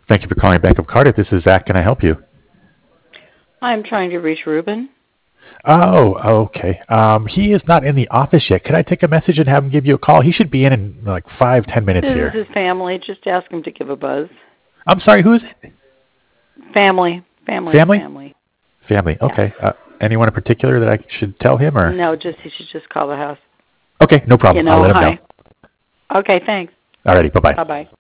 Thank you for calling Bank of Cardiff. This is Zach. Can I help you? I'm trying to reach Ruben. Oh, okay. He is not in the office yet. Could I take a message and have him give you a call? He should be in like 5, 10 minutes This here. is his family. Just ask him to give a buzz. I'm sorry, who is it? Family. Family? Family, okay. Yeah. Anyone in particular that I should tell him? Or No, he should just call the house. Okay, no problem. I'll let him know. Okay, thanks. Alrighty, bye-bye. Bye-bye.